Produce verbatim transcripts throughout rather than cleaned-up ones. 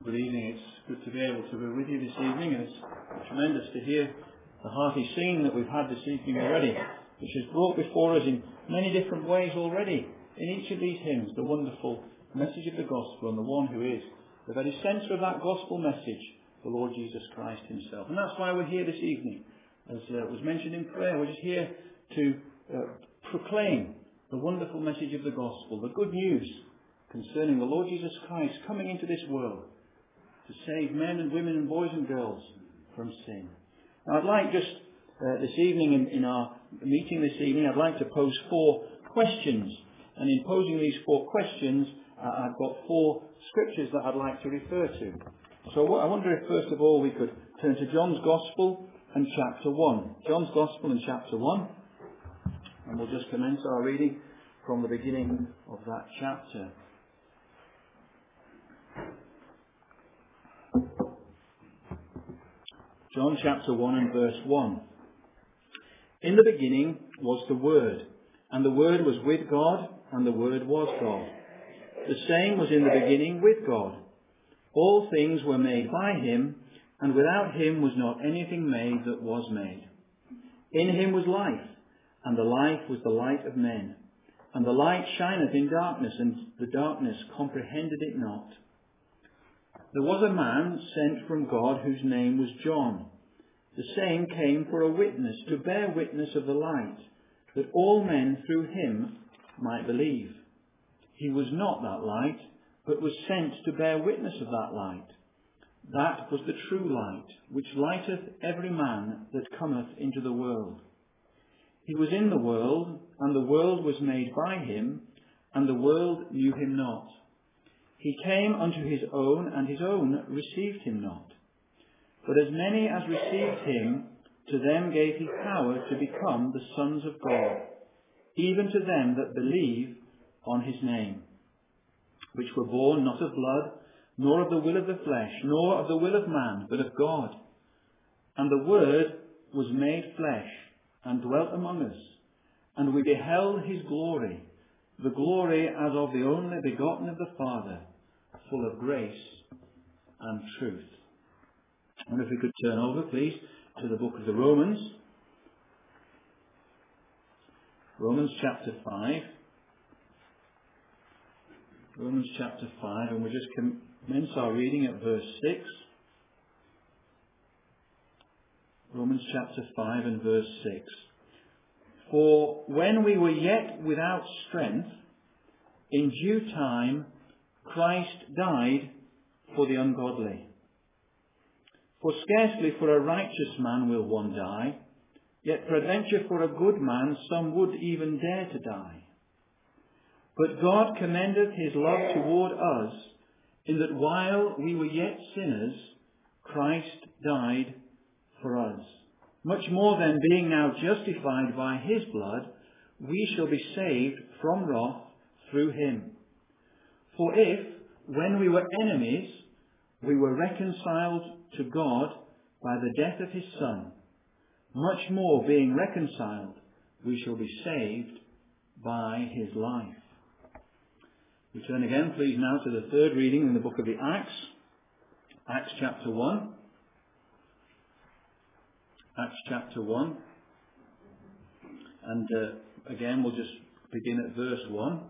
Good evening. It's good to be able to be with you this evening, and it's tremendous to hear the hearty singing that we've had this evening already, which has brought before us in many different ways already, in each of these hymns, the wonderful message of the gospel and the one who is the very centre of that gospel message, the Lord Jesus Christ himself. And that's why we're here this evening. As uh, was mentioned in prayer, we're just here to uh, proclaim the wonderful message of the gospel, the good news concerning the Lord Jesus Christ coming into this world to save men and women and boys and girls from sin. Now, I'd like just uh, this evening, in, in our meeting this evening, I'd like to pose four questions. And in posing these four questions, uh, I've got four scriptures that I'd like to refer to. So what, I wonder if first of all we could turn to John's Gospel and chapter one. John's Gospel and chapter one. And we'll just commence our reading from the beginning of that chapter. John chapter one and verse one. In the beginning was the Word, and the Word was with God, and the Word was God. The same was in the beginning with God. All things were made by him, and without him was not anything made that was made. In him was life, and the life was the light of men. And the light shineth in darkness, and the darkness comprehended it not. There was a man sent from God whose name was John. The same came for a witness, to bear witness of the light, that all men through him might believe. He was not that light, but was sent to bear witness of that light. That was the true light, which lighteth every man that cometh into the world. He was in the world, and the world was made by him, and the world knew him not. He came unto his own, and his own received him not. But as many as received him, to them gave he power to become the sons of God, even to them that believe on his name, which were born not of blood, nor of the will of the flesh, nor of the will of man, but of God. And the Word was made flesh, and dwelt among us, and we beheld his glory, the glory as of the only begotten of the Father, full of grace and truth. And if we could turn over, please, to the book of the Romans. Romans chapter five. Romans chapter five, and we'll just commence our reading at verse six. Romans chapter five and verse six. For when we were yet without strength, in due time Christ died for the ungodly. For scarcely for a righteous man will one die, yet peradventure for a good man some would even dare to die. But God commendeth his love toward us, in that while we were yet sinners, Christ died for us. Much more then, being now justified by his blood, we shall be saved from wrath through him. For if, when we were enemies, we were reconciled to God by the death of his Son, much more being reconciled, we shall be saved by his life. We turn again, please, now to the third reading in the book of the Acts, Acts chapter one. Acts chapter one. And uh, again, we'll just begin at verse one.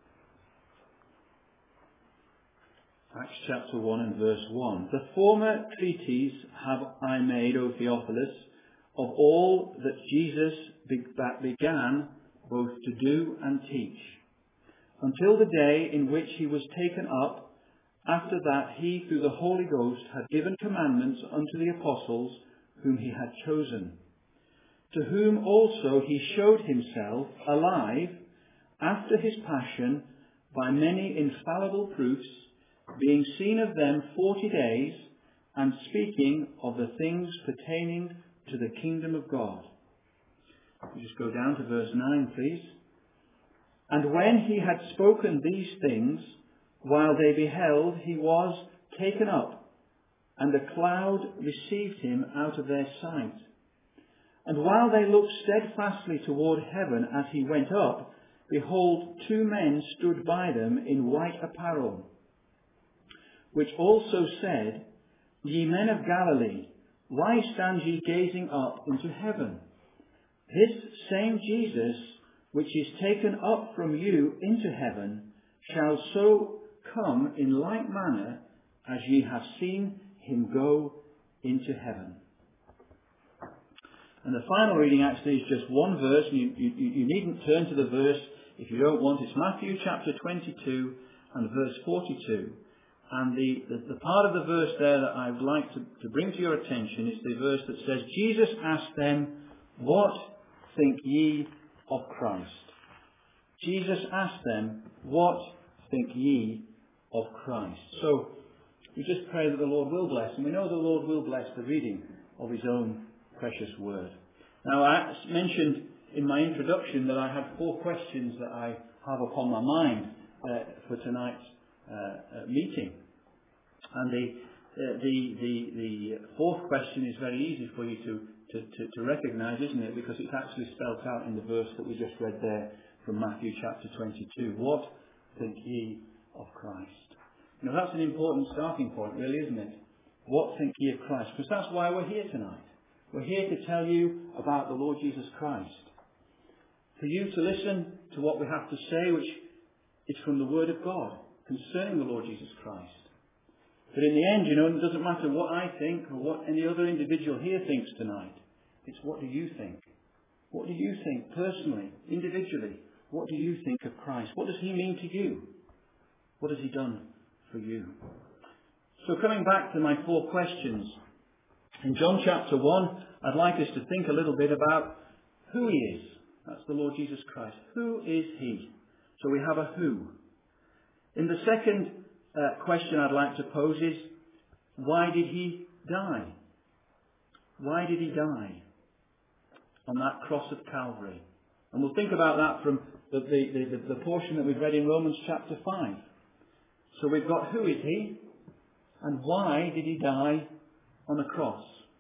Acts chapter one and verse one. The former treatise have I made, O Theophilus, of all that Jesus began both to do and teach, until the day in which he was taken up, after that he through the Holy Ghost had given commandments unto the apostles whom he had chosen, to whom also he showed himself alive after his passion by many infallible proofs, being seen of them forty days, and speaking of the things pertaining to the kingdom of God. We just go down to verse nine, please. And when he had spoken these things, while they beheld, he was taken up, and a cloud received him out of their sight. And while they looked steadfastly toward heaven as he went up, behold, two men stood by them in white apparel, which also said, Ye men of Galilee, why stand ye gazing up into heaven? This same Jesus, which is taken up from you into heaven, shall so come in like manner as ye have seen him go into heaven. And the final reading actually is just one verse. You, you, you needn't turn to the verse if you don't want. It's Matthew chapter twenty-two and verse forty-two. And the, the, the part of the verse there that I would like to, to bring to your attention is the verse that says, Jesus asked them, What think ye of Christ? Jesus asked them, What think ye of Christ? So we just pray that the Lord will bless, and we know the Lord will bless the reading of his own precious word. Now, I mentioned in my introduction that I had four questions that I have upon my mind uh, for tonight's uh, uh, meeting. And the, uh, the, the, the fourth question is very easy for you to, to, to, to recognise, isn't it? Because it's actually spelt out in the verse that we just read there from Matthew chapter twenty-two. What think ye of Christ? Now, that's an important starting point, really, isn't it? What think ye of Christ? Because that's why we're here tonight. We're here to tell you about the Lord Jesus Christ. For you to listen to what we have to say, which is from the Word of God concerning the Lord Jesus Christ. But in the end, you know, it doesn't matter what I think or what any other individual here thinks tonight. It's what do you think? What do you think personally, individually? What do you think of Christ? What does he mean to you? What has he done for you? So coming back to my four questions. In John chapter one, I'd like us to think a little bit about who he is. That's the Lord Jesus Christ. Who is he? So we have a who. In the second uh, question I'd like to pose is, why did he die? Why did he die on that cross of Calvary? And we'll think about that from the, the, the, the portion that we've read in Romans chapter five. So we've got who is he, and why did he die on the cross?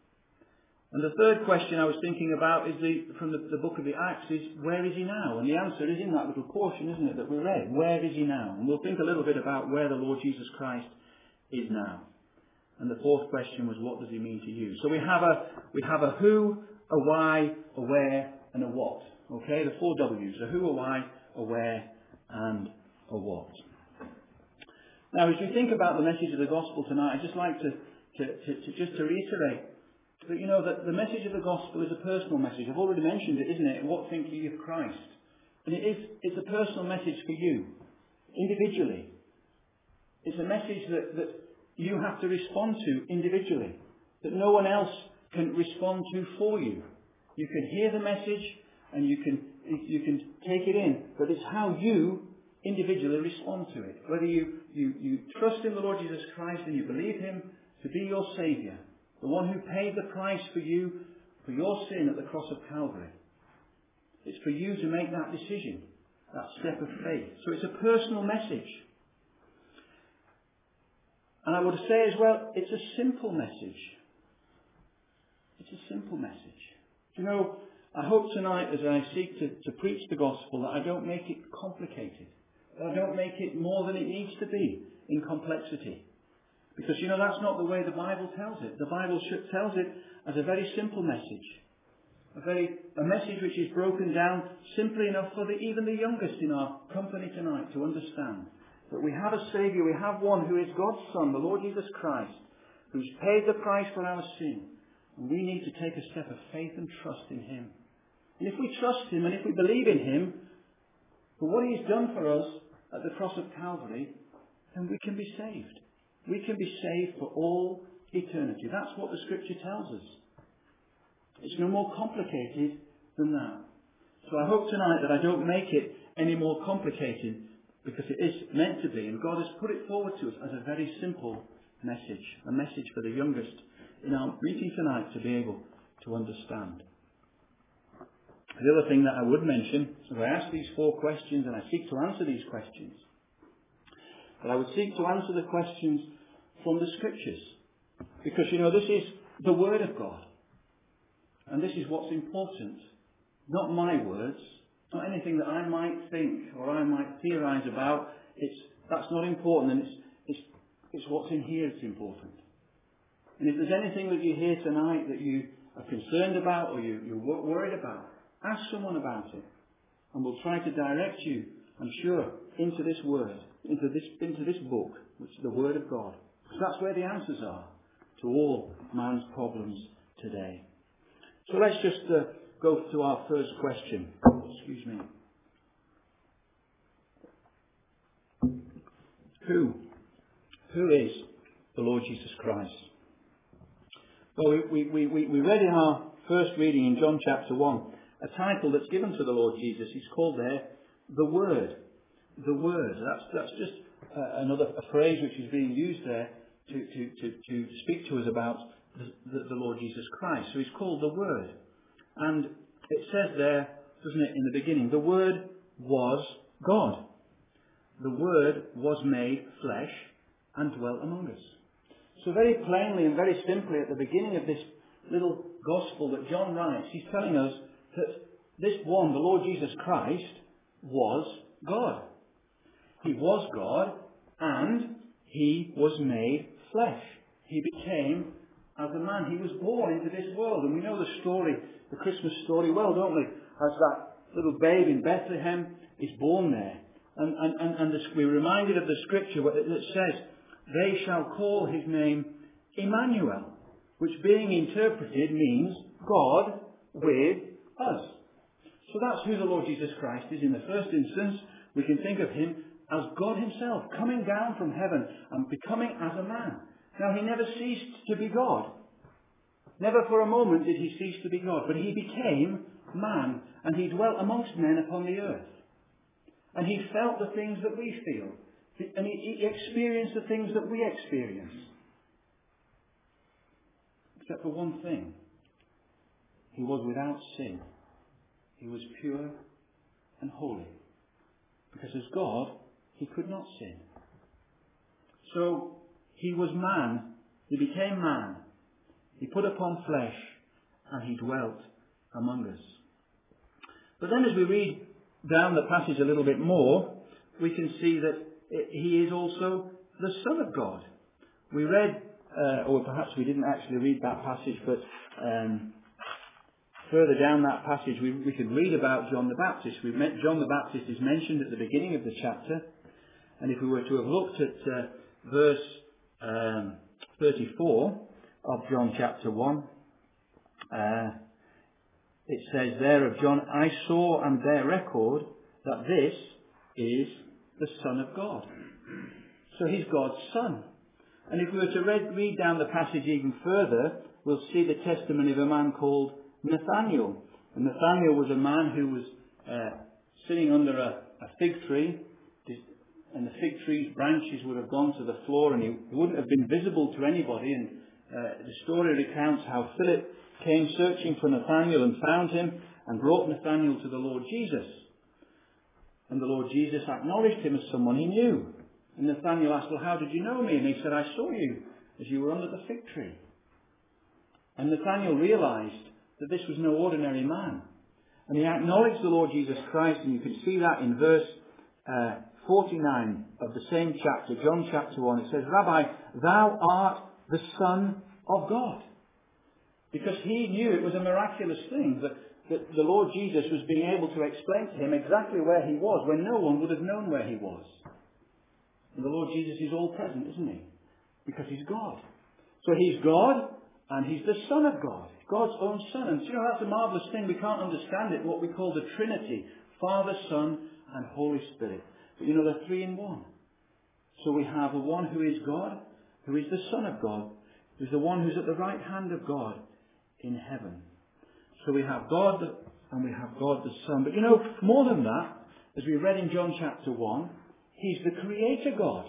And the third question I was thinking about is the, from the, the book of the Acts is, where is he now? And the answer is in that little portion, isn't it, that we read. Where is he now? And we'll think a little bit about where the Lord Jesus Christ is now. And the fourth question was, what does he mean to you? So we have a we have a who, a why, a where, and a what. Okay, the four W's: a who, a why, a where, and a what. Now, as we think about the message of the gospel tonight, I'd just like to, to, to, to just to reiterate that, you know, that the message of the gospel is a personal message. I've already mentioned it, isn't it? What think ye of Christ? And it is, it's a personal message for you, individually. It's a message that, that you have to respond to individually, that no one else can respond to for you. You can hear the message and you can, you can take it in, but it's how you individually respond to it. Whether you, you, you trust in the Lord Jesus Christ and you believe him to be your Saviour, the one who paid the price for you, for your sin at the cross of Calvary. It's for you to make that decision, that step of faith. So it's a personal message. And I would say as well, it's a simple message. It's a simple message. You know, I hope tonight as I seek to, to preach the gospel that I don't make it complicated. That I don't make it more than it needs to be in complexity. Because, you know, that's not the way the Bible tells it. The Bible tells it as a very simple message. A very a message which is broken down simply enough for the, even the youngest in our company tonight to understand. That we have a Saviour, we have one who is God's Son, the Lord Jesus Christ, who's paid the price for our sin. And we need to take a step of faith and trust in him. And if we trust him and if we believe in him for what he's done for us at the cross of Calvary, then we can be saved. We can be saved for all eternity. That's what the Scripture tells us. It's no more complicated than that. So I hope tonight that I don't make it any more complicated, because it is meant to be, and God has put it forward to us as a very simple message, a message for the youngest in our meeting tonight to be able to understand. The other thing that I would mention, so I ask these four questions and I seek to answer these questions, but I would seek to answer the questions from the Scriptures. Because, you know, this is the Word of God. And this is what's important. Not my words, not anything that I might think or I might theorize about. It's, that's not important. And it's, it's, It's what's in here that's important. And if there's anything that you hear tonight that you are concerned about or you, you're worried about, ask someone about it. And we'll try to direct you, I'm sure, into this word, into this, into this book, which is the Word of God. Because that's where the answers are to all man's problems today. So let's just uh, go to our first question. Excuse me. Who? Who is the Lord Jesus Christ? Well, we, we, we, we read in our first reading in John chapter one a title that's given to the Lord Jesus. He's called there the Word. The Word. That's, that's just uh, another a phrase which is being used there to, to, to, to speak to us about the, the, the Lord Jesus Christ. So he's called the Word. And it says there, doesn't it, in the beginning, the Word was God. The Word was made flesh and dwelt among us. So very plainly and very simply at the beginning of this little gospel that John writes, he's telling us that this one, the Lord Jesus Christ, was God. He was God and he was made flesh. He became as a man. He was born into this world. And we know the story, the Christmas story well, don't we? As that little babe in Bethlehem is born there. And, and, and, and the, we're reminded of the scripture that says, they shall call his name Emmanuel, which being interpreted means God with us. So that's who the Lord Jesus Christ is. In the first instance, we can think of him as God himself, coming down from heaven and becoming as a man. Now, he never ceased to be God. Never for a moment did he cease to be God, but he became man, and he dwelt amongst men upon the earth. And he felt the things that we feel. And he, he experienced the things that we experience. Except for one thing. He was without sin. He was pure and holy. Because as God, he could not sin. So, he was man. He became man. He put upon flesh. And he dwelt among us. But then as we read down the passage a little bit more, we can see that he is also the Son of God. We read, uh, or perhaps we didn't actually read that passage, but um, further down that passage we, we could read about John the Baptist. We met John the Baptist is mentioned at the beginning of the chapter, and if we were to have looked at uh, verse um, thirty-four of John chapter one, uh, it says there of John, I saw and bear record that this is the Son of God. So he's God's Son. And if we were to read, read down the passage even further, we'll see the testimony of a man called Nathanael. And Nathanael was a man who was uh, sitting under a, a fig tree, and the fig tree's branches would have gone to the floor, and he wouldn't have been visible to anybody. And uh, the story recounts how Philip came searching for Nathanael and found him and brought Nathanael to the Lord Jesus. And the Lord Jesus acknowledged him as someone he knew. And Nathanael asked, well, how did you know me? And he said, I saw you as you were under the fig tree. And Nathanael realized that this was no ordinary man. And he acknowledged the Lord Jesus Christ, and you can see that in verse uh, forty-nine of the same chapter, John chapter one. It says, Rabbi, thou art the Son of God. Because he knew it was a miraculous thing that that the Lord Jesus was being able to explain to him exactly where he was when no one would have known where he was. And the Lord Jesus is all present, isn't he? Because he's God. So he's God and he's the Son of God. God's own Son. And you know, that's a marvellous thing. We can't understand it, what we call the Trinity. Father, Son and Holy Spirit. But you know, they're three in one. So we have the one who is God, who is the Son of God, who's the one who's at the right hand of God in heaven. So we have God and we have God the Son. But you know, more than that, as we read in John chapter one, he's the Creator God.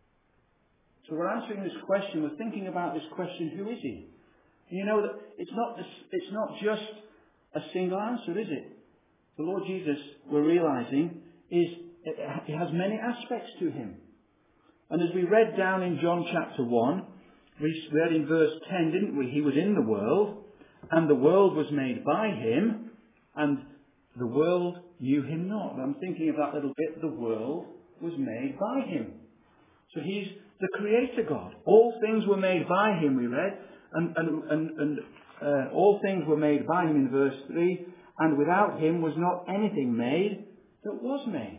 So we're answering this question, we're thinking about this question, who is he? And you know that it's not, this, it's not just a single answer, is it? The Lord Jesus, we're realizing, is it has many aspects to him. And as we read down in John chapter one, we read in verse ten, didn't we? He was in the world, and the world was made by him, and the world knew him not. I'm thinking of that little bit, the world was made by him. So he's the Creator God. All things were made by Him, we read, and, and, and, and uh, all things were made by Him in verse three, and without Him was not anything made that was made.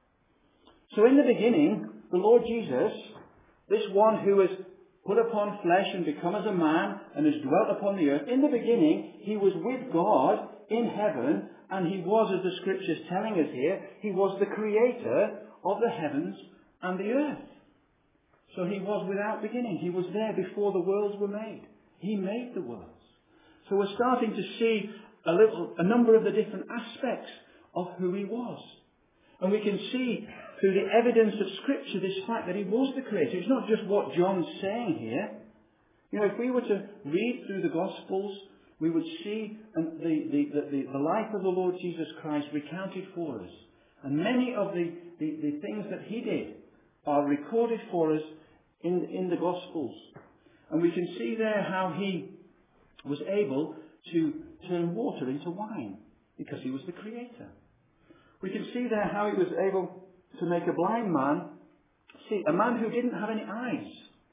So in the beginning, the Lord Jesus, this one who has put upon flesh and become as a man and has dwelt upon the earth, in the beginning, He was with God in heaven, and He was, as the Scripture's telling us here, He was the Creator of the heavens and the earth. So He was without beginning. He was there before the worlds were made. He made the worlds. So we're starting to see a little, a number of the different aspects of who He was. And we can see through the evidence of Scripture this fact that He was the Creator. It's not just what John's saying here. You know, if we were to read through the Gospels, we would see the, the, the, the life of the Lord Jesus Christ recounted for us. And many of the, the, the things that He did are recorded for us in, in the Gospels. And we can see there how He was able to turn water into wine because He was the Creator. We can see there how He was able to make a blind man see, a man who didn't have any eyes.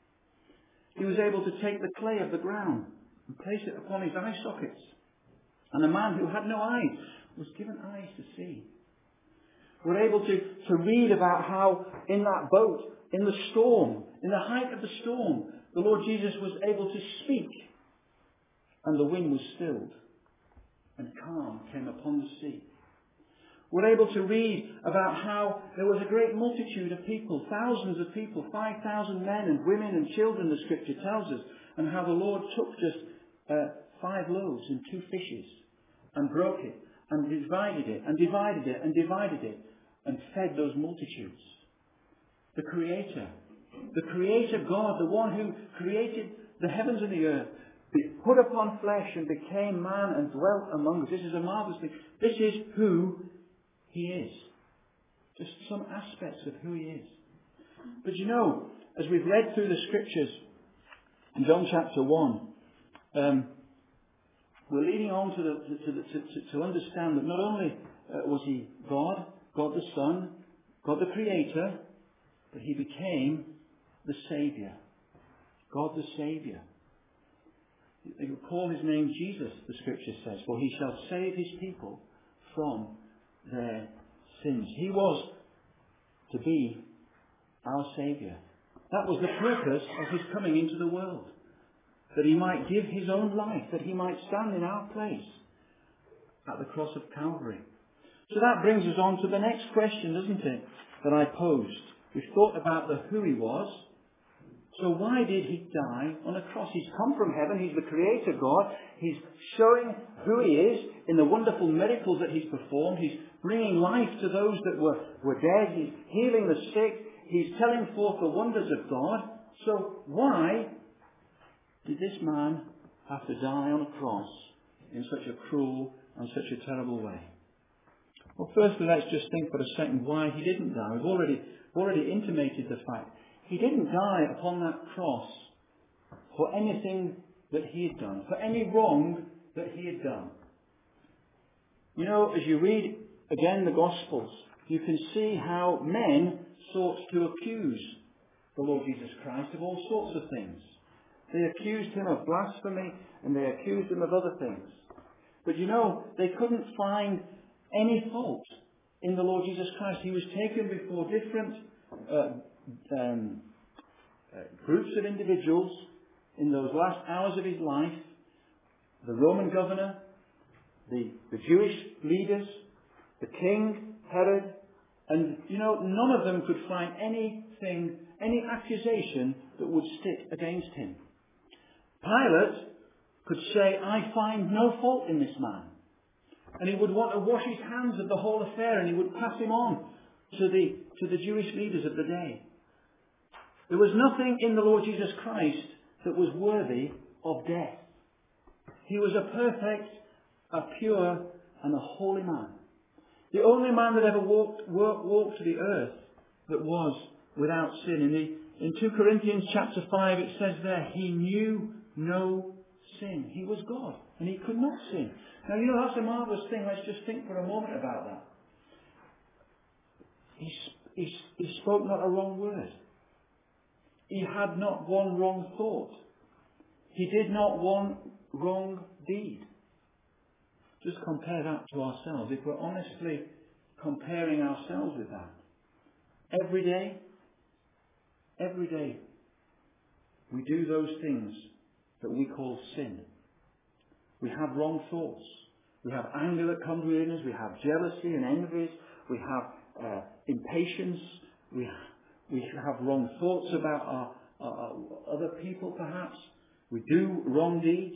He was able to take the clay of the ground and place it upon his eye sockets. And a man who had no eyes was given eyes to see. We're able to, to read about how in that boat, in the storm, in the height of the storm, the Lord Jesus was able to speak. And the wind was stilled. And calm came upon the sea. We're able to read about how there was a great multitude of people, thousands of people, five thousand men and women and children, the Scripture tells us, and how the Lord took just uh, five loaves and two fishes and broke it and divided it and divided it and divided it and fed those multitudes. The Creator, the Creator God, the one who created the heavens and the earth, put upon flesh and became man and dwelt among us. This is a marvelous thing. This is who He is. Just some aspects of who He is. But you know, as we've read through the Scriptures in John chapter one, um, we're leading on to, the, to, the, to, to, to understand that not only uh, was He God, God the Son, God the Creator, but He became the Saviour. God the Saviour. They will call His name Jesus, the Scripture says, for He shall save His people from their sins. He was to be our Saviour. That was the purpose of His coming into the world. That He might give His own life, that He might stand in our place at the cross of Calvary. So that brings us on to the next question, doesn't it, that I posed. We've thought about the who He was. So why did He die on a cross? He's come from heaven. He's the Creator God. He's showing who He is in the wonderful miracles that He's performed. He's bringing life to those that were, were dead. He's healing the sick. He's telling forth the wonders of God. So why did this man have to die on a cross in such a cruel and such a terrible way? Well, firstly, let's just think for a second why He didn't die. We've already, already intimated the fact. He didn't die upon that cross for anything that He had done, for any wrong that He had done. You know, as you read again the Gospels, you can see how men sought to accuse the Lord Jesus Christ of all sorts of things. They accused Him of blasphemy and they accused Him of other things. But you know, they couldn't find any fault in the Lord Jesus Christ. He was taken before different uh, Um, uh, groups of individuals in those last hours of His life, the Roman governor, the, the Jewish leaders, the king, Herod, and you know, none of them could find anything, any accusation that would stick against Him. Pilate could say, I find no fault in this man. And he would want to wash his hands of the whole affair and he would pass him on to the, to the Jewish leaders of the day. There was nothing in the Lord Jesus Christ that was worthy of death. He was a perfect, a pure, and a holy man. The only man that ever walked, walked, walked to the earth that was without sin. In, the, in two Corinthians chapter five it says there, He knew no sin. He was God, and He could not sin. Now, you know, that's a marvellous thing. Let's just think for a moment about that. He, he, he spoke not a wrong word. He had not one wrong thought. He did not one wrong deed. Just compare that to ourselves. If we're honestly comparing ourselves with that. Every day, every day, we do those things that we call sin. We have wrong thoughts. We have anger that comes within us. We have jealousy and envy. We have uh, impatience. We have, we have wrong thoughts about our, our, our other people, perhaps. We do wrong deeds.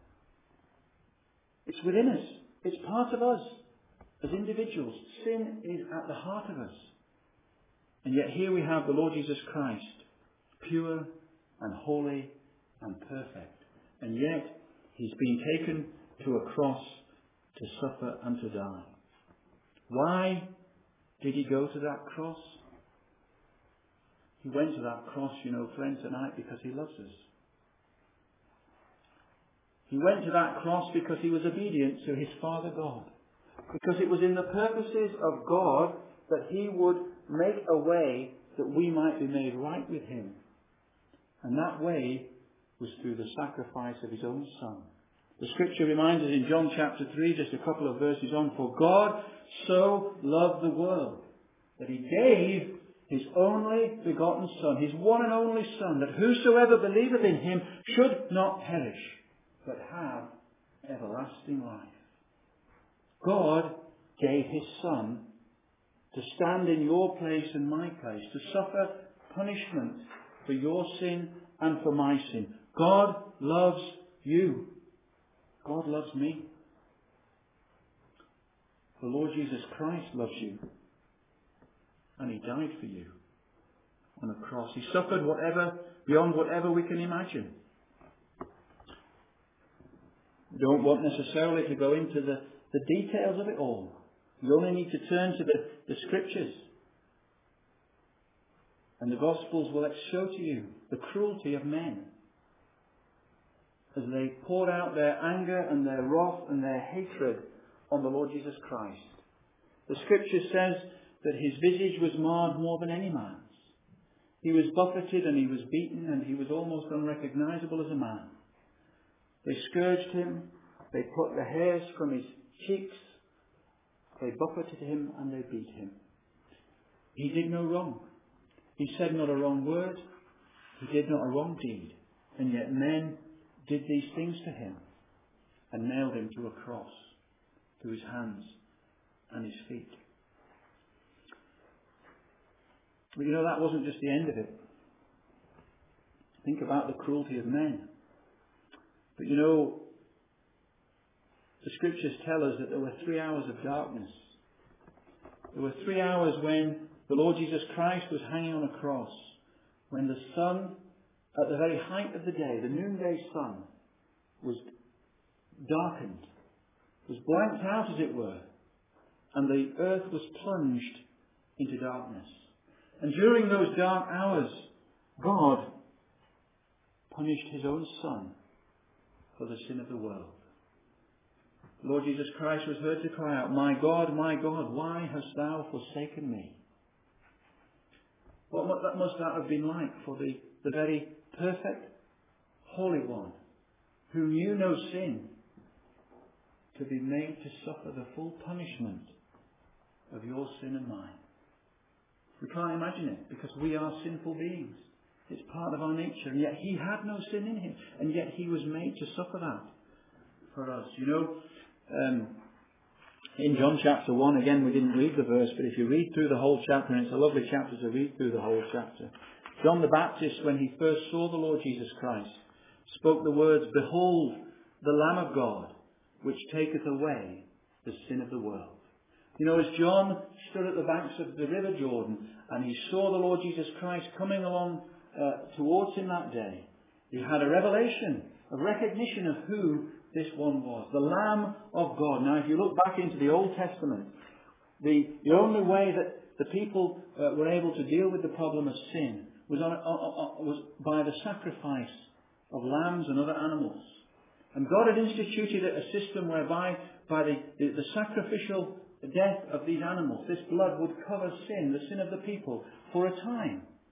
It's within us. It's part of us as individuals. Sin is at the heart of us. And yet here we have the Lord Jesus Christ, pure and holy and perfect. And yet he's been taken to a cross to suffer and to die. Why did he go to that cross? He went to that cross, you know, friends, tonight because he loves us. He went to that cross because he was obedient to his Father God. Because it was in the purposes of God that he would make a way that we might be made right with him. And that way was through the sacrifice of his own Son. The scripture reminds us in John chapter three, just a couple of verses on, for God so loved the world that he gave his only begotten Son, his one and only Son, that whosoever believeth in him should not perish, but have everlasting life. God gave his Son to stand in your place and my place, to suffer punishment for your sin and for my sin. God loves you. God loves me. The Lord Jesus Christ loves you. And he died for you on a cross. He suffered whatever, beyond whatever we can imagine. We don't want necessarily to go into the, the details of it all. You only need to turn to the, the scriptures. And the Gospels will show to you the cruelty of men as they poured out their anger and their wrath and their hatred on the Lord Jesus Christ. The scripture says that his visage was marred more than any man's. He was buffeted and he was beaten and he was almost unrecognizable as a man. They scourged him, they put the hairs from his cheeks, they buffeted him and they beat him. He did no wrong. He said not a wrong word. He did not a wrong deed. And yet men did these things to him and nailed him to a cross, to his hands and his feet. But you know, that wasn't just the end of it. Think about the cruelty of men. But you know, the scriptures tell us that there were three hours of darkness. There were three hours when the Lord Jesus Christ was hanging on a cross, when the sun, at the very height of the day, the noonday sun, was darkened, was blanked out as it were, and the earth was plunged into darkness. And during those dark hours, God punished his own Son for the sin of the world. The Lord Jesus Christ was heard to cry out, "My God, my God, why hast thou forsaken me?" What that must that have been like for the, the very perfect, Holy One, who knew no sin, to be made to suffer the full punishment of your sin and mine. We can't imagine it because we are sinful beings. It's part of our nature. And yet he had no sin in him. And yet he was made to suffer that for us. You know, um, in John chapter one, again, we didn't read the verse, but if you read through the whole chapter, and it's a lovely chapter to read through the whole chapter, John the Baptist, when he first saw the Lord Jesus Christ, spoke the words, "Behold, the Lamb of God, which taketh away the sin of the world." You know, as John stood at the banks of the river Jordan and he saw the Lord Jesus Christ coming along uh, towards him that day, he had a revelation, a recognition of who this one was, the Lamb of God. Now, if you look back into the Old Testament, the, the only way that the people uh, were able to deal with the problem of sin was, on, on, on, was by the sacrifice of lambs and other animals. And God had instituted a system whereby by the, the, the sacrificial death of these animals, this blood would cover sin, the sin of the people, for a time.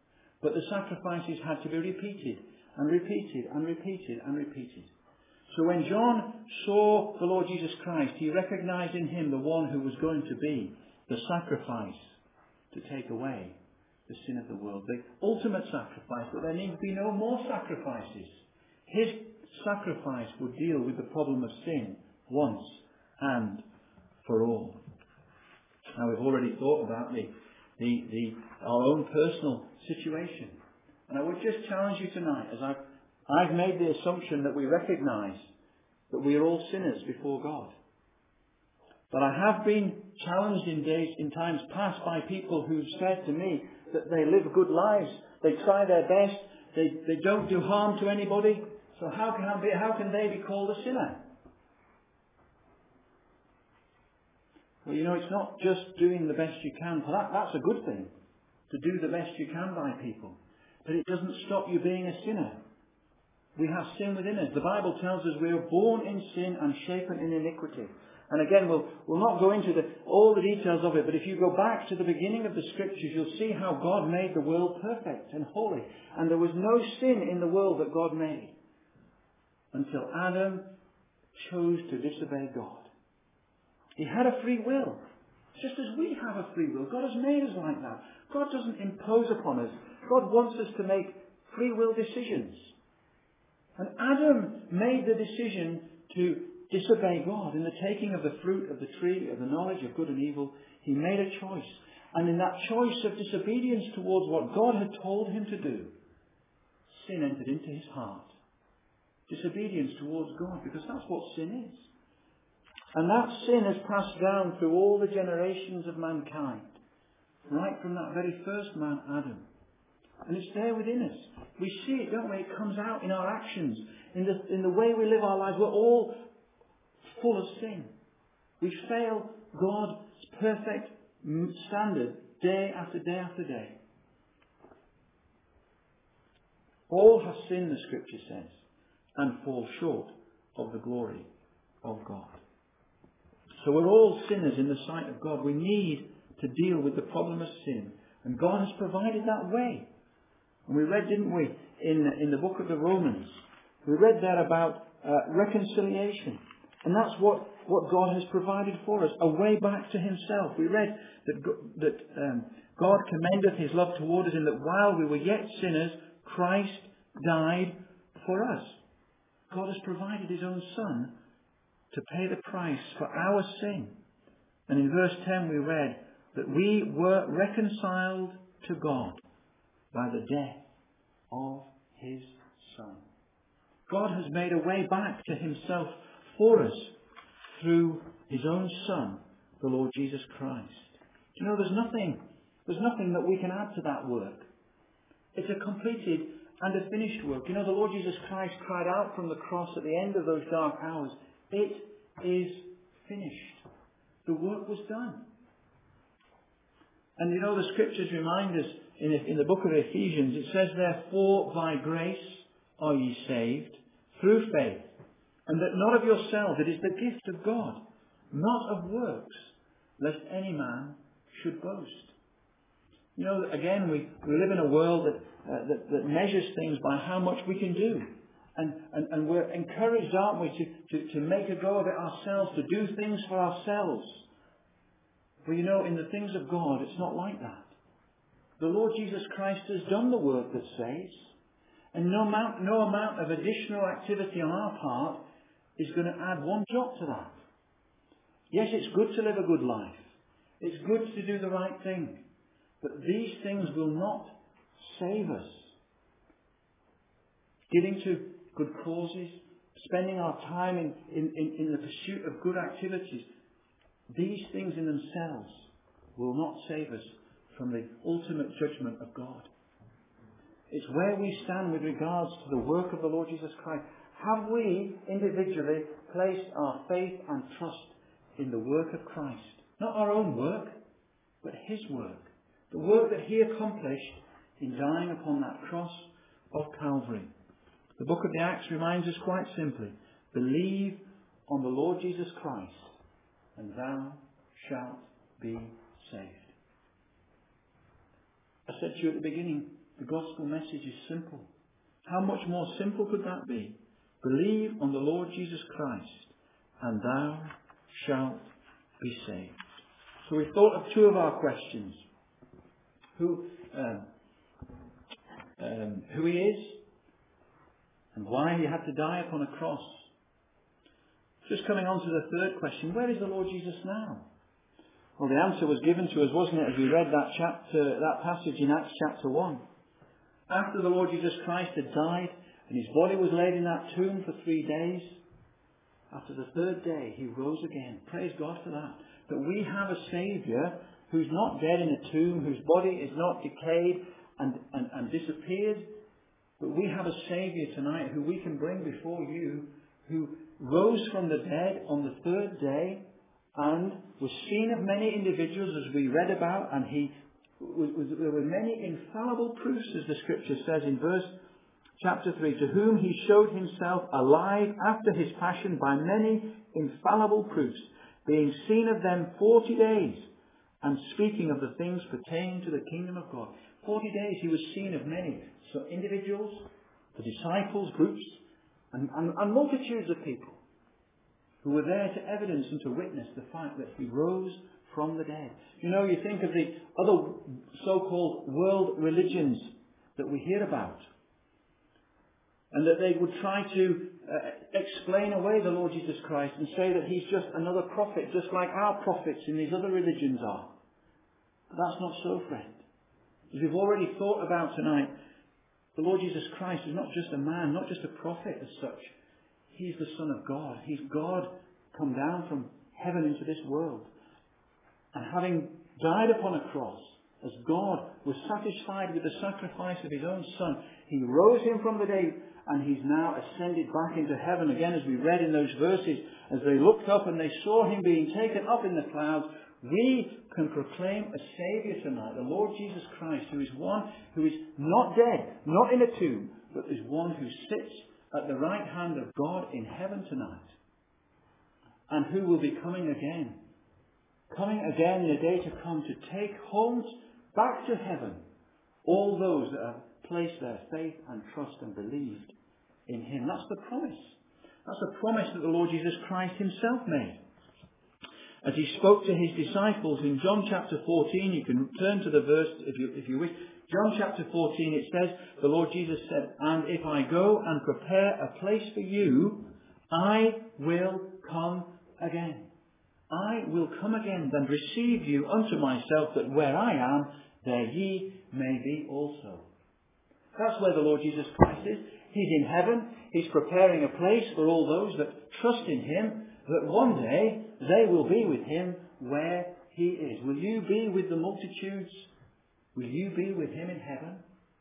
But the sacrifices had to be repeated and repeated and repeated and repeated. So when John saw the Lord Jesus Christ, he recognized in him the one who was going to be the sacrifice to take away the sin of the world. The ultimate sacrifice, that there need to be no more sacrifices. His sacrifice would deal with the problem of sin once and for all. Now we've already thought about the, the, the, our own personal situation. And I would just challenge you tonight, as I've, I've made the assumption that we recognise that we are all sinners before God. But I have been challenged in days, in times past, by people who've said to me that they live good lives, they try their best, they, they don't do harm to anybody, so how can, I be, how can they be called a sinner? Well, you know, it's not just doing the best you can. That, that's a good thing, to do the best you can by people. But it doesn't stop you being a sinner. We have sin within us. The Bible tells us we are born in sin and shapen in iniquity. And again, we'll, we'll not go into the, all the details of it, but if you go back to the beginning of the Scriptures, you'll see how God made the world perfect and holy. And there was no sin in the world that God made until Adam chose to disobey God. He had a free will, just as we have a free will. God has made us like that. God doesn't impose upon us. God wants us to make free will decisions. And Adam made the decision to disobey God in the taking of the fruit of the tree of the knowledge of good and evil. He made a choice. And in that choice of disobedience towards what God had told him to do, sin entered into his heart. Disobedience towards God, because that's what sin is. And that sin has passed down through all the generations of mankind, right from that very first man, Adam. And it's there within us. We see it, don't we? It comes out in our actions, in the, in the way we live our lives. We're all full of sin. We fail God's perfect standard day after day after day. All have sinned, the Scripture says, and fall short of the glory of God. So we're all sinners in the sight of God. We need to deal with the problem of sin. And God has provided that way. And we read, didn't we, in, in the book of the Romans, we read there about uh, reconciliation. And that's what, what God has provided for us, a way back to himself. We read that, that um, God commendeth his love toward us in that while we were yet sinners, Christ died for us. God has provided his own Son to pay the price for our sin. And in verse ten we read that we were reconciled to God by the death of his Son. God has made a way back to himself for us through his own Son, the Lord Jesus Christ. You know, there's nothing, there's nothing that we can add to that work. It's a completed and a finished work. You know, the Lord Jesus Christ cried out from the cross at the end of those dark hours, "It is finished." The work was done. And you know, the Scriptures remind us in, in the book of Ephesians, it says, "Therefore by grace are ye saved, through faith, and that not of yourselves, it is the gift of God, not of works, lest any man should boast." You know, again, we, we live in a world that, uh, that, that measures things by how much we can do. And, and, and we're encouraged, aren't we, to, to, to make a go of it ourselves, to do things for ourselves. But you know, in the things of God, it's not like that. The Lord Jesus Christ has done the work that saves. And no amount, no amount of additional activity on our part is going to add one jot to that. Yes, it's good to live a good life. It's good to do the right thing. But these things will not save us. Giving to good causes, spending our time in, in, in, in the pursuit of good activities, these things in themselves will not save us from the ultimate judgment of God. It's where we stand with regards to the work of the Lord Jesus Christ. Have we individually placed our faith and trust in the work of Christ? Not our own work, but his work. The work that he accomplished in dying upon that cross of Calvary. The book of the Acts reminds us quite simply, believe on the Lord Jesus Christ, and thou shalt be saved. I said to you at the beginning, The gospel message is simple. How much more simple could that be? Believe on the Lord Jesus Christ, and thou shalt be saved. So we thought of two of our questions. Who, um, um, who he is, and why he had to die upon a cross. Just coming on to the third question, where is the Lord Jesus now? Well, the answer was given to us, wasn't it, as we read that chapter, that passage in Acts chapter one. After the Lord Jesus Christ had died, and his body was laid in that tomb for three days, after the third day he rose again. Praise God for that. That we have a Saviour who's not dead in a tomb, whose body is not decayed and, and, and disappeared, but we have a Saviour tonight who we can bring before you, who rose from the dead on the third day and was seen of many individuals, as we read about, and he was, was, there were many infallible proofs, as the Scripture says in verse chapter three, to whom he showed himself alive after his passion by many infallible proofs, being seen of them forty days, and speaking of the things pertaining to the kingdom of God. Forty days he was seen of many. So individuals, the disciples, groups, and, and, and multitudes of people who were there to evidence and to witness the fact that he rose from the dead. You know, you think of the other so-called world religions that we hear about, and that they would try to uh, explain away the Lord Jesus Christ and say that he's just another prophet, just like our prophets in these other religions are. But that's not so, friend. As we've already thought about tonight, the Lord Jesus Christ is not just a man, not just a prophet as such. He's the Son of God. He's God come down from heaven into this world. And having died upon a cross, as God was satisfied with the sacrifice of his own Son, he rose him from the dead, and he's now ascended back into heaven. Again, as we read in those verses, as they looked up and they saw him being taken up in the clouds, we can proclaim a Saviour tonight, the Lord Jesus Christ, who is one who is not dead, not in a tomb, but is one who sits at the right hand of God in heaven tonight, and who will be coming again. Coming again in a day to come to take home back to heaven all those that have placed their faith and trust and believed in him. That's the promise. That's a promise that the Lord Jesus Christ himself made. As he spoke to his disciples in John chapter fourteen, you can turn to the verse if you, if you wish. John chapter fourteen, it says, the Lord Jesus said, and if I go and prepare a place for you, I will come again. I will come again and receive you unto myself, that where I am, there ye may be also. That's where the Lord Jesus Christ is. He's in heaven. He's preparing a place for all those that trust in him, that one day they will be with him where he is. Will you be with the multitudes? Will you be with him in heaven?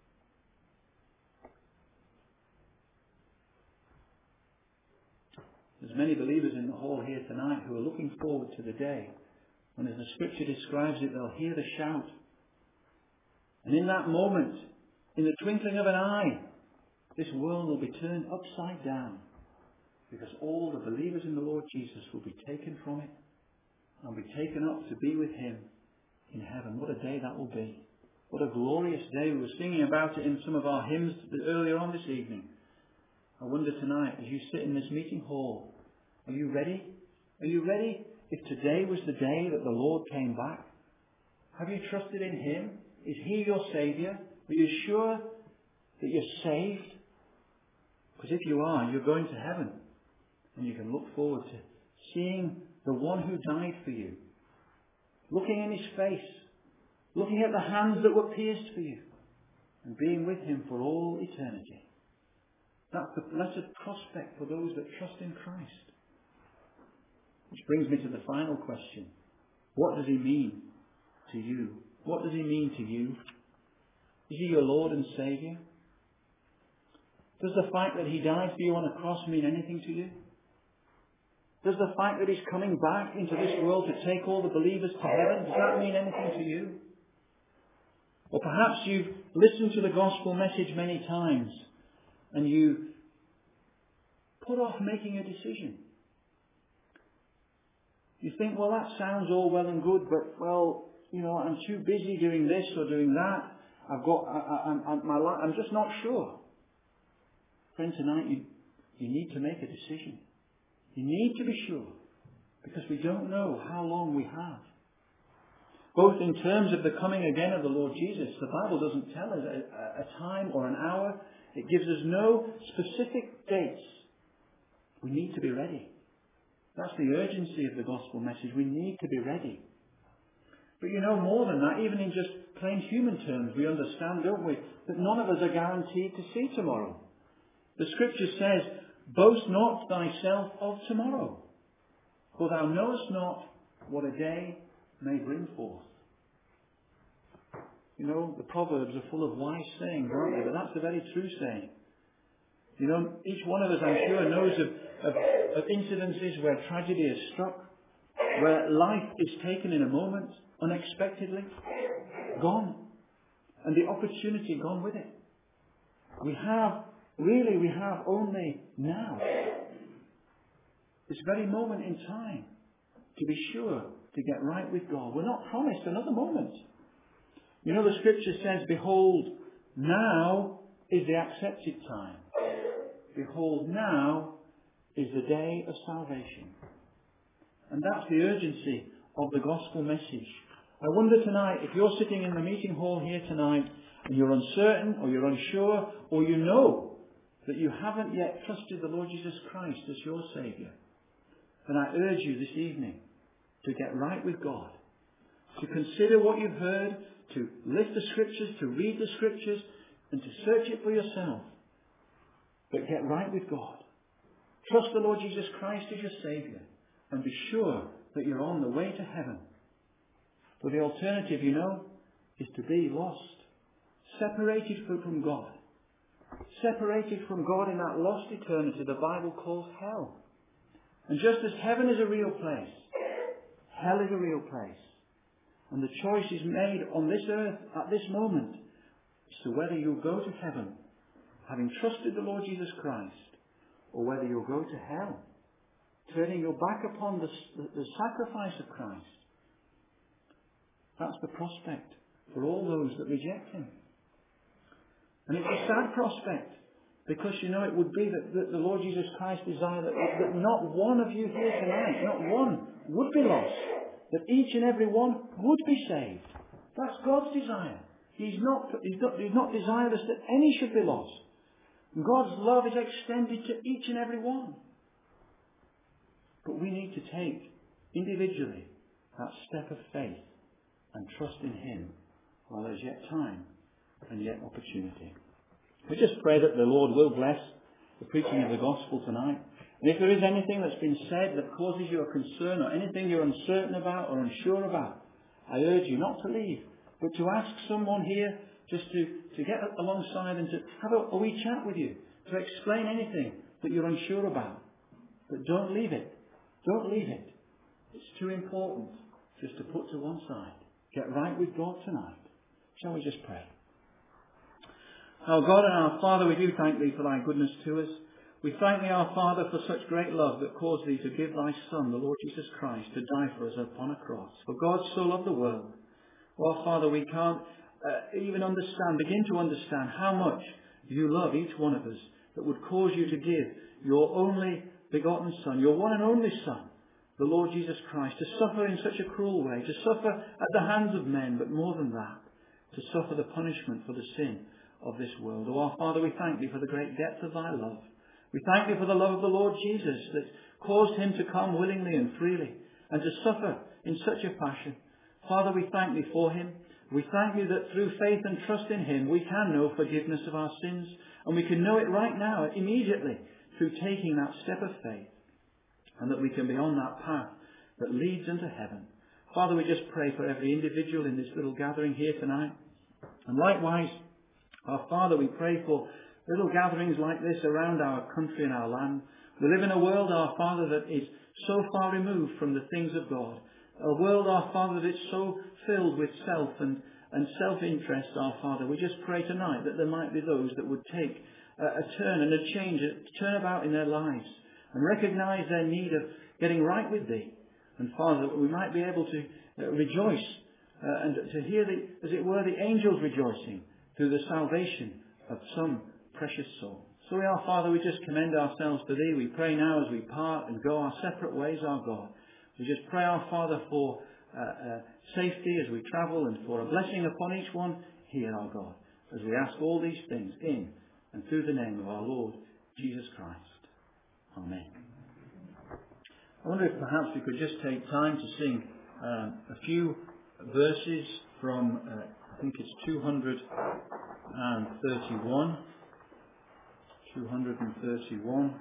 There's many believers in the hall here tonight who are looking forward to the day when, as the Scripture describes it, they'll hear the shout. And in that moment, in the twinkling of an eye, this world will be turned upside down, because all the believers in the Lord Jesus will be taken from it and be taken up to be with him in heaven. What a day that will be. What a glorious day. We were singing about it in some of our hymns earlier on this evening. I wonder tonight, as you sit in this meeting hall, are you ready? Are you ready if today was the day that the Lord came back? Have you trusted in him? Is he your Saviour? Are you sure that you're saved? Because if you are, you're going to heaven. And you can look forward to seeing the one who died for you, looking in his face, looking at the hands that were pierced for you, and being with him for all eternity. That's the blessed prospect for those that trust in Christ. Which brings me to the final question. What does he mean to you? What does he mean to you? Is he your Lord and Saviour? Does the fact that he died for you on a cross mean anything to you? Does the fact that he's coming back into this world to take all the believers to heaven, does that mean anything to you? Or perhaps you've listened to the gospel message many times and you put off making a decision. You think, well, that sounds all well and good, but, well, you know, I'm too busy doing this or doing that. I've got, I, I, I'm, I'm, my life, I'm just not sure. Friend, tonight you, you need to make a decision. You need to be sure, because we don't know how long we have. Both in terms of the coming again of the Lord Jesus, the Bible doesn't tell us a, a time or an hour. It gives us no specific dates. We need to be ready. That's the urgency of the gospel message. We need to be ready. But you know, more than that, even in just plain human terms, we understand, don't we, that none of us are guaranteed to see tomorrow. The Scripture says, boast not thyself of tomorrow, for thou knowest not what a day may bring forth. You know, the Proverbs are full of wise sayings, aren't they? But that's a very true saying. You know, each one of us, I'm sure, knows of, of, of incidences where tragedy is struck, where life is taken in a moment, unexpectedly, gone, and the opportunity gone with it. We have, really, we have only now, this very moment in time, to be sure to get right with God. We're not promised another moment. You know, the Scripture says, behold, now is the accepted time. Behold, now is the day of salvation. And that's the urgency of the gospel message. I wonder tonight, if you're sitting in the meeting hall here tonight and you're uncertain or you're unsure, or you know that you haven't yet trusted the Lord Jesus Christ as your Saviour, then I urge you this evening to get right with God, to consider what you've heard, to lift the Scriptures, to read the Scriptures, and to search it for yourself. But get right with God. Trust the Lord Jesus Christ as your Saviour, and be sure that you're on the way to heaven. For the alternative, you know, is to be lost, separated from God. Separated from God in that lost eternity the Bible calls hell. And just as heaven is a real place, hell is a real place. And the choice is made on this earth at this moment as to whether you'll go to heaven, having trusted the Lord Jesus Christ, or whether you'll go to hell, turning your back upon the, the, the sacrifice of Christ. That's the prospect for all those that reject Him. And it's a sad prospect, because you know it would be that, that the Lord Jesus Christ desired that, that not one of you here tonight, not one, would be lost. That each and every one would be saved. That's God's desire. He's not, he's not, he's not desirous that any should be lost. God's love is extended to each and every one. But we need to take individually that step of faith and trust in Him while there's yet time and yet opportunity. We just pray that the Lord will bless the preaching of the gospel tonight. And if there is anything that's been said that causes you a concern, or anything you're uncertain about or unsure about, I urge you not to leave, but to ask someone here just to, to get alongside and to have a, a wee chat with you, to explain anything that you're unsure about. But don't leave it. Don't leave it. It's too important just to put to one side. Get right with God tonight. Shall we just pray? Our God and our Father, we do thank Thee for Thy goodness to us. We thank Thee, our Father, for such great love that caused Thee to give Thy Son, the Lord Jesus Christ, to die for us upon a cross. For God so loved the world. Well, Father, we can't uh, even understand, begin to understand how much You love each one of us, that would cause You to give Your only begotten Son, Your one and only Son, the Lord Jesus Christ, to suffer in such a cruel way, to suffer at the hands of men, but more than that, to suffer the punishment for the sin of this world. Oh, our Father, we thank Thee for the great depth of Thy love. We thank Thee for the love of the Lord Jesus that caused Him to come willingly and freely and to suffer in such a fashion. Father, we thank Thee for Him. We thank Thee that through faith and trust in Him we can know forgiveness of our sins, and we can know it right now, immediately, through taking that step of faith, and that we can be on that path that leads unto heaven. Father, we just pray for every individual in this little gathering here tonight. And likewise, our Father, we pray for little gatherings like this around our country and our land. We live in a world, our Father, that is so far removed from the things of God. A world, our Father, that is so filled with self and, and self-interest, our Father. We just pray tonight that there might be those that would take a, a turn and a change, a turnabout in their lives, and recognise their need of getting right with Thee. And Father, that we might be able to uh, rejoice uh, and to hear, the, as it were, the angels rejoicing through the salvation of some precious soul. So we are, Father, we just commend ourselves to Thee. We pray now as we part and go our separate ways, our God. We just pray, our Father, for uh, uh, safety as we travel and for a blessing upon each one here, our God, as we ask all these things in and through the name of our Lord Jesus Christ. Amen. I wonder if perhaps we could just take time to sing um, a few verses from, uh, I think it's two hundred thirty-one. two hundred thirty-one.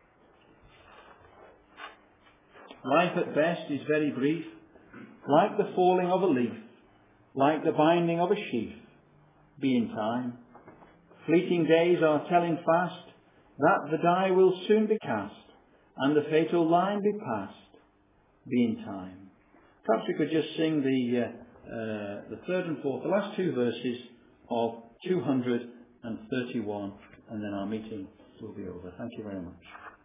Life at best is very brief, like the falling of a leaf, like the binding of a sheaf. Be in time. Fleeting days are telling fast that the die will soon be cast, and the fatal line be passed. Be in time. Perhaps we could just sing the uh, uh, the third and fourth, the last two verses of two hundred thirty-one, and then our meeting will be over. Thank you very much.